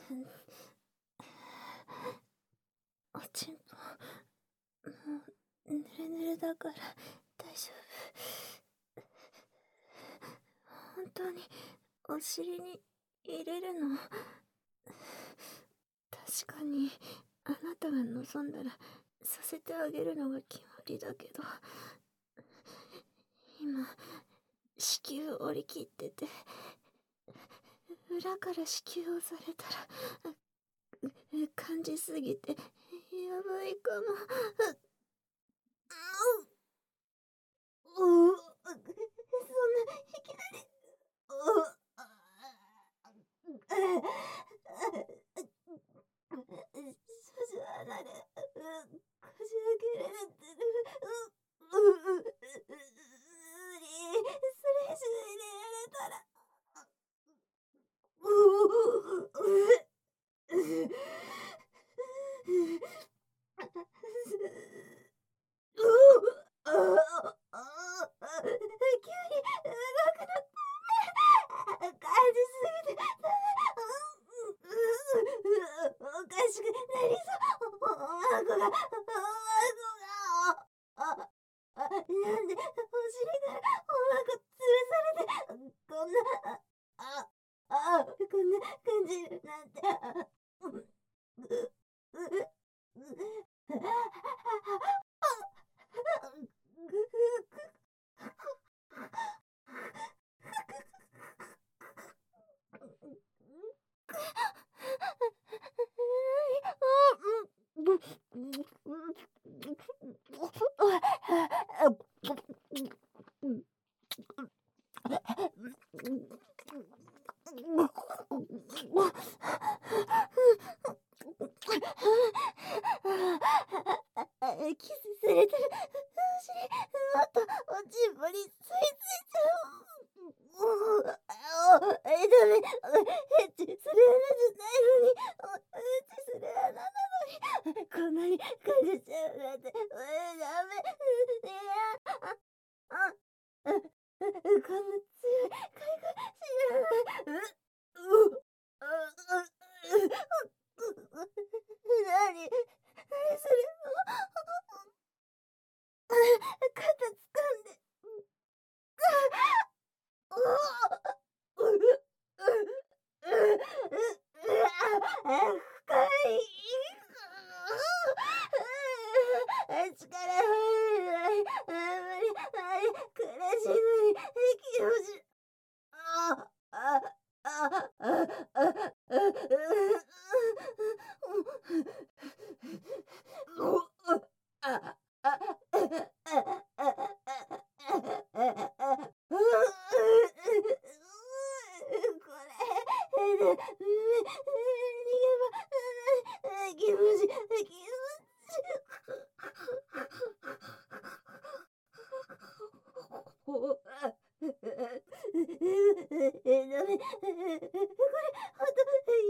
おちんぽ、もう、ぬるぬるだから、大丈夫。本当に、お尻に入れるの？確かに、あなたが望んだら、させてあげるのが決まりだけど、今、子宮折り切ってて、裏から子宮をされたら、感じすぎて、やばいかも。そんないきなり、少女離れ、こじ開けられてる。無理、それ以上入れられたら。急に動くの感じすぎてダメ。おかしくなりそう。おまごが、なんでお尻からおまご吊るされて、こんな、こんな感じなんて。キスされてる。お尻、もっとおちんぽに吸い付いちゃう。ダメ。エッチする穴じゃないのに。エッチする穴なのに。こんなに感じちゃうなんて。ダメ。いや、こんな強い快感知らない。何するの？肩掴んで。深い。力入らない。無理。苦しいのに気持ち。これ、気持ち。ダメ。これ、ほんと、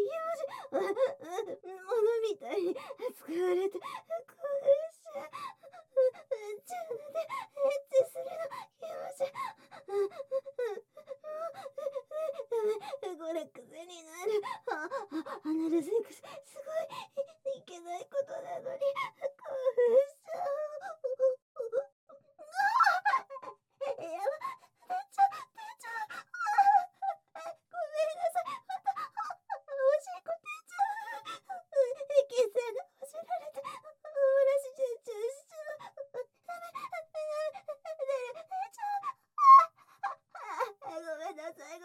物みたいに扱われて、興奮しちゃう。自分でエッチするの気持ち。ダメ。これ癖になる。アナルセックス、すごい、いけないことなのに、興奮しちゃう。やば、出ちゃう。ごめんなさい。また、おしっこ出ちゃう。血栓がほじられて、漏らしちゃう。ダメ、出ちゃう。ごめんなさい。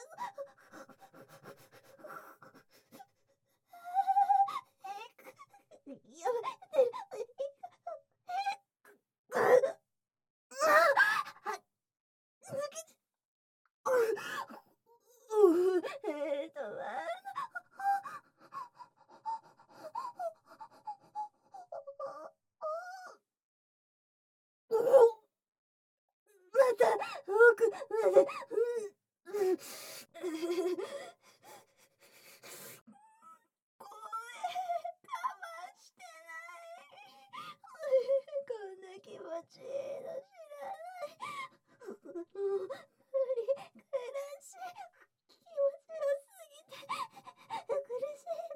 やばい、出る。抜けちゃまた奥まで。声我慢してない。こんな気持ちいいの知らない。もう無理。苦しい。気持ちよすぎて苦しい。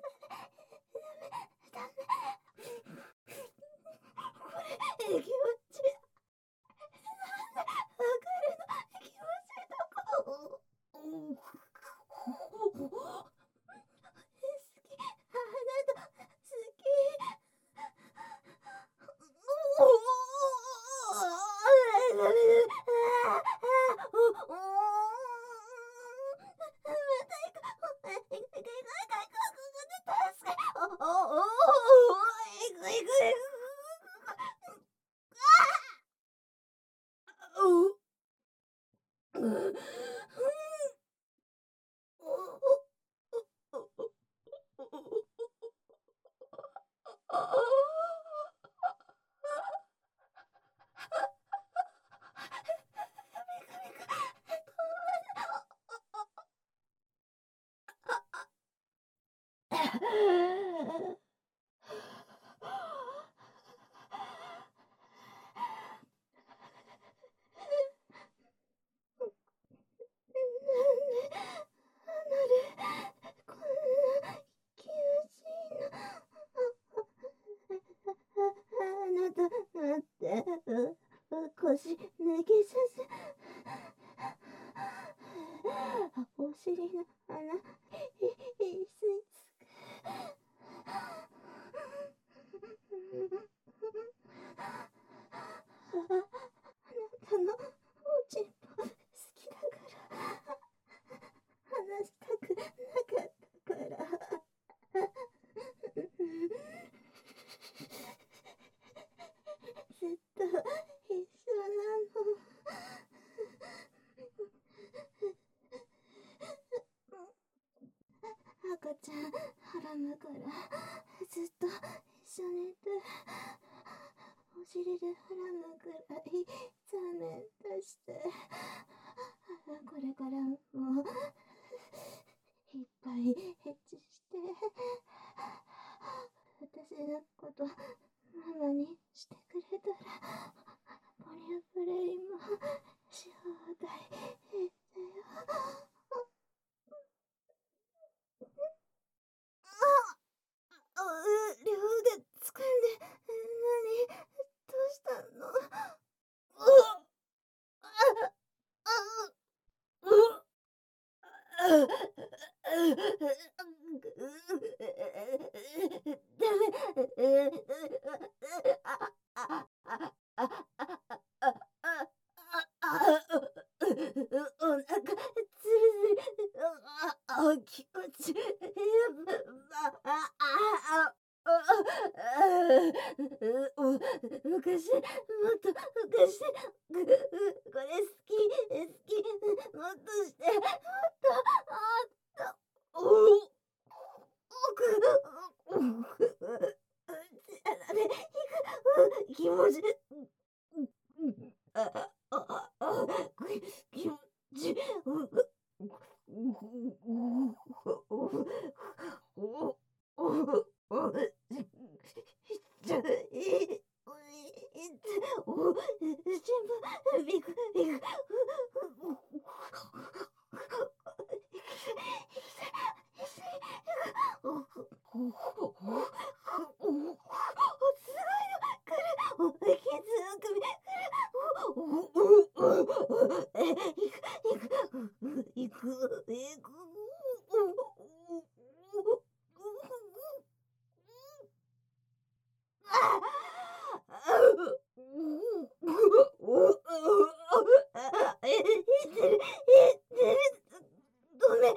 尻の穴、椅子につく。あなたのおちんぽ好きだから話したくなかったから。ずっと一緒なの。赤ちゃんはらむからずっと一緒にいて、お尻ではらむくらい残念出して、これからもいっぱいエッチして、私のことママにしてくれたらポリアプレイもし放題だよ。両腕掴んで、どうしたの？お腹つるつる、気持ちいい。昔、もっと昔、これ好き、もっとして、もっと、気持ち、気持ち、ごめん。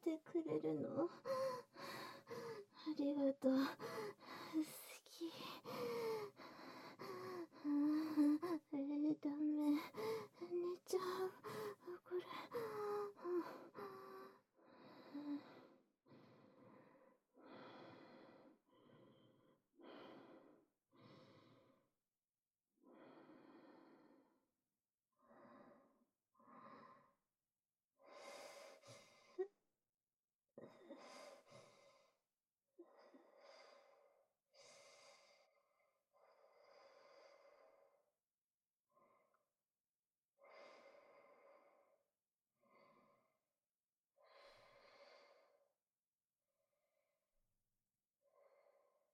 てくれるの？ありがとう。